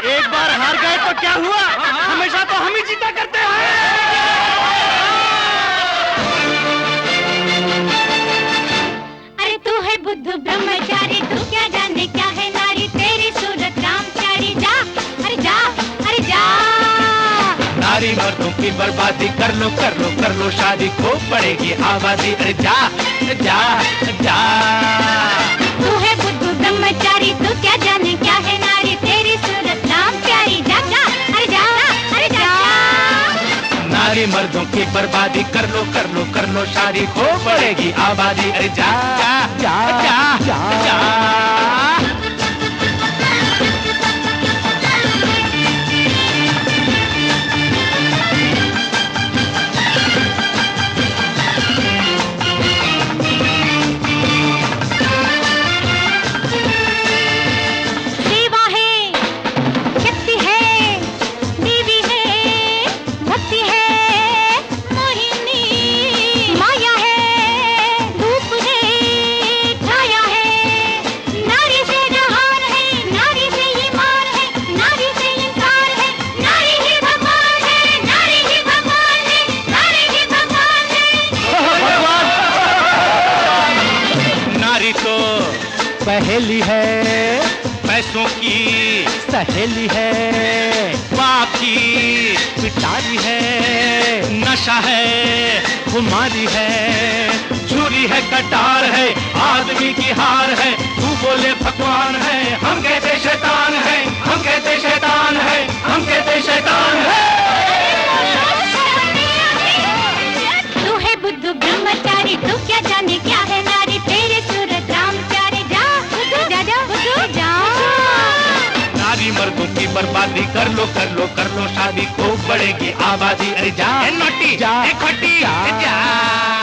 एक बार हार गए तो क्या हुआ, हमेशा तो हम ही जीता करते हैं। अरे तू है बुद्ध ब्रह्मचारी, तू क्या जाने क्या है नारी, तेरी सूरत राम प्यारी, जा अरे जा अरे जा। नारी मर्दों की बर्बादी, कर लो शादी, खूब बढ़ेगी आबादी, अरे जा जा जा। तू है बुद्ध ब्रह्मचारी, तू क्या जाने क्या है नारी, तेरी सूरत राम प्यारी, जा जा अरे जा अरे जा। नारी मर्दों की बर्बादी, कर लो शादी, खूब बढ़ेगी आबादी, अरे जा जा जा जा जा। पहेली है, पैसों की सहेली है, बाप की पिटारी है, नशा है, खुमारी है, छुरी है, कटार है, आदमी की हार है, तू बोले भगवान है, हम कहते शैतान है, हम कहते शैतान है, हम कहते शैतान है। तू है बुद्ध ब्रह्मचारी, तू क्या जाने क्या है नारी, तेरे सूरत राम प्यारे, जा जा जा बुद्धू जा। नारी मर्दों की बर्बादी, कर लो शादी, खूब बढ़ेगी आबादी, अरे जा जा जा।